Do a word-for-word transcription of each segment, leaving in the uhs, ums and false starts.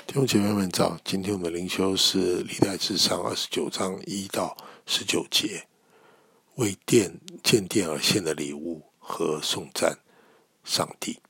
弟兄姐妹们早，今天我们灵修是历代志上二十九章一到十九节，为殿建殿而献的礼物和颂赞上帝。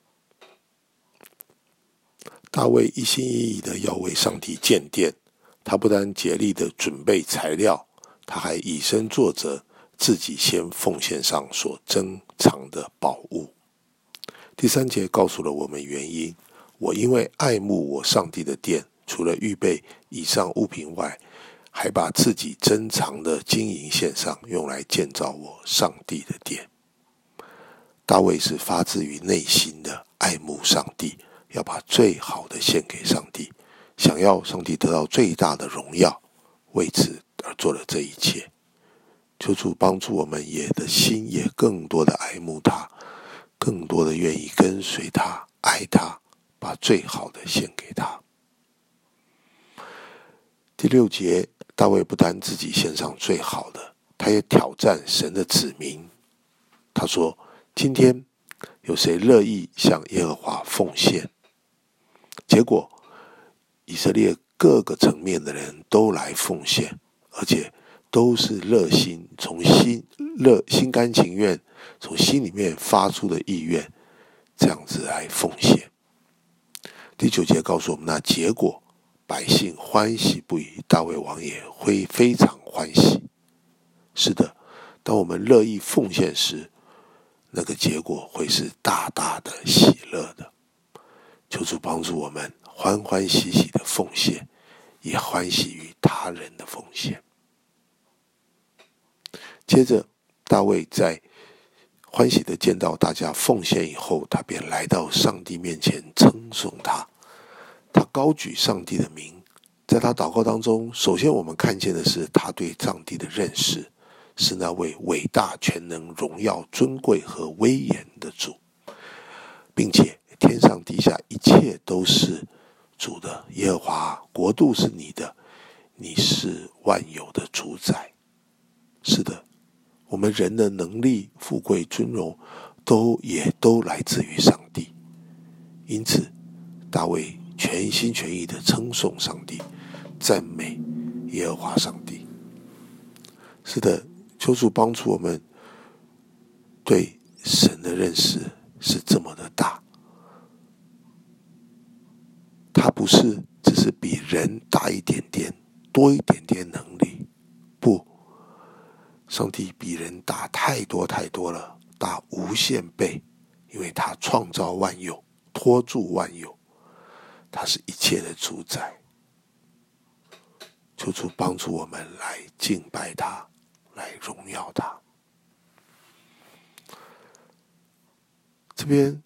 大卫一心一意的要为上帝建殿，他不但竭力的准备材料，他还以身作则，自己先奉献上所珍藏的宝物。第三节告诉了我们原因，我因为爱慕我上帝的殿，除了预备以上物品外，还把自己珍藏的金银献上，用来建造我上帝的殿。大卫是发自于内心的爱慕上帝，要把最好的献给上帝，想要上帝得到最大的荣耀，为此而做了这一切。求主帮助我们也的心也更多的爱慕他，更多的愿意跟随他，爱他，把最好的献给他。第六节，大卫不但自己献上最好的，他也挑战神的子民。他说，今天有谁乐意向耶和华奉献？结果以色列各个层面的人都来奉献，而且都是热心，从心热心甘情愿，从心里面发出的意愿，这样子来奉献。第九节告诉我们，那结果百姓欢喜不已，大卫王也会非常欢喜。是的，当我们乐意奉献时，那个结果会是大大的喜乐的。求主帮助我们欢欢喜喜的奉献，也欢喜于他人的奉献。接着大卫在欢喜的见到大家奉献以后，他便来到上帝面前称颂他，他高举上帝的名。在他祷告当中，首先我们看见的是他对上帝的认识，是那位伟大全能荣耀尊贵和威严的主，并且天上地下一切都是主的，耶和华国度是你的，你是万有的主宰。是的，我们人的能力、富贵、尊荣都也都来自于上帝。因此大卫全心全意的称颂上帝，赞美耶和华上帝。是的，求主帮助我们对神的认识是这么的大，他不是只是比人大一点点，多一点点能力，不，上帝比人大太多太多了，大无限倍，因为他创造万有，托住万有，他是一切的主宰。求主帮助我们来敬拜他，来荣耀他。这边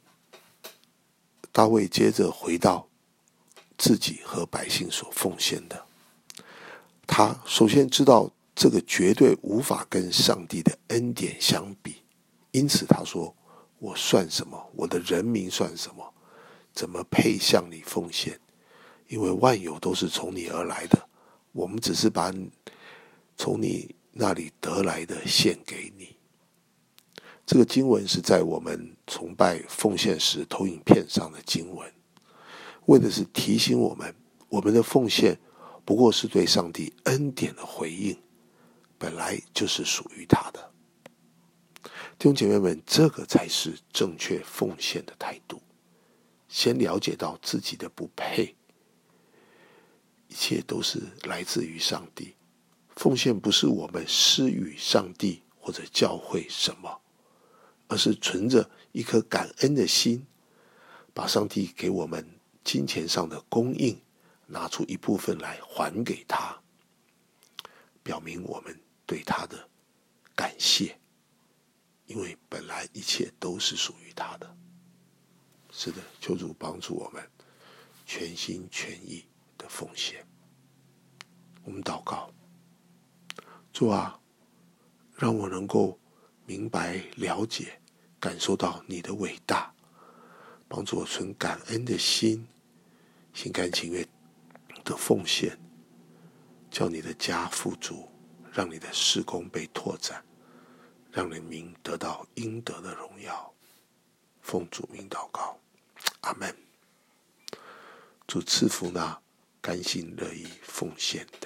大卫接着回到自己和百姓所奉献的，他首先知道这个绝对无法跟上帝的恩典相比，因此他说，我算什么？我的人民算什么？怎么配向你奉献？因为万有都是从你而来的，我们只是把从你那里得来的献给你。这个经文是在我们崇拜奉献时投影片上的经文，为的是提醒我们，我们的奉献不过是对上帝恩典的回应，本来就是属于他的。弟兄姐妹们，这个才是正确奉献的态度。先了解到自己的不配，一切都是来自于上帝。奉献不是我们施予上帝或者教会什么，而是存着一颗感恩的心，把上帝给我们金钱上的供应拿出一部分来还给他，表明我们对他的感谢，因为本来一切都是属于他的。是的，求主帮助我们全心全意的奉献。我们祷告，主啊，让我能够明白、了解、感受到你的伟大，帮助我存感恩的心，心甘情愿的奉献，叫你的家富足，让你的事工被拓展，让人民得到应得的荣耀。奉主名祷告，阿们。 主赐福那甘心乐意奉献的。